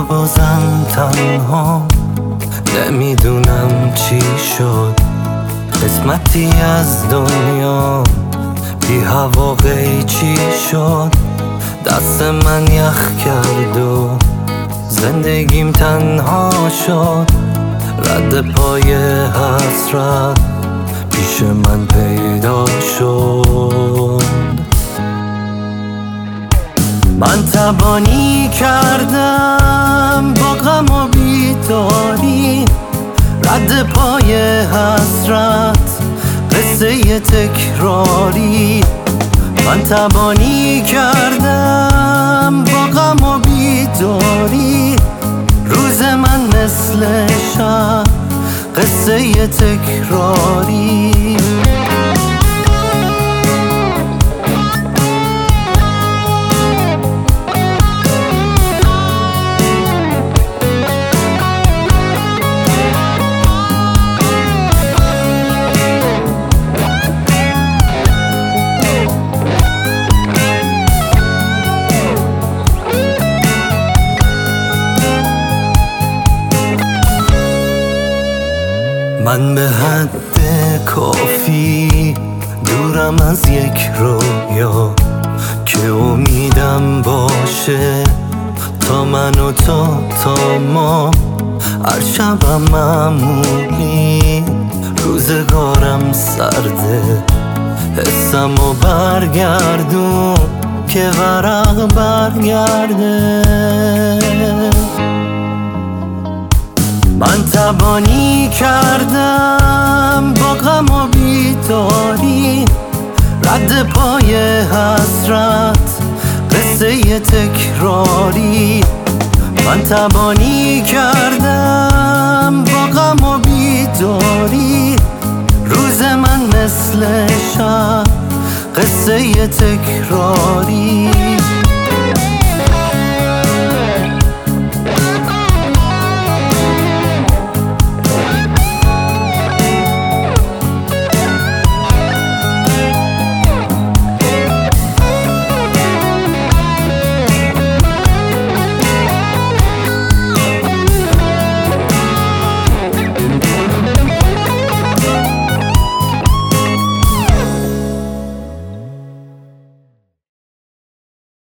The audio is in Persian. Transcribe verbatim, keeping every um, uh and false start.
بازم تنها، نمیدونم چی شد. قسمتی از دنیا بی هوا قیچی شد. دست من یخ کرد و زندگیم تنها شد. رد پای حسرت پیش من پیدا شد. من تبانی کردم با غم و بیداری، رد پای حسرت قصه تکراری. من تبانی کردم با غم و بیداری، روز من مثل شب قصه تکراری. من به حد کافی دورم از یک رویا که امیدم باشه تا من و تو تا ما. هر شبم معمولی روزگارم سرده، حسم و برگردون که ورق برگرده. من تبانی کردم با غم و بیداری، رد پای حسرت قصه تکراری. من تبانی کردم با غم و بیداری، روز من مثل شب قصه تکراری.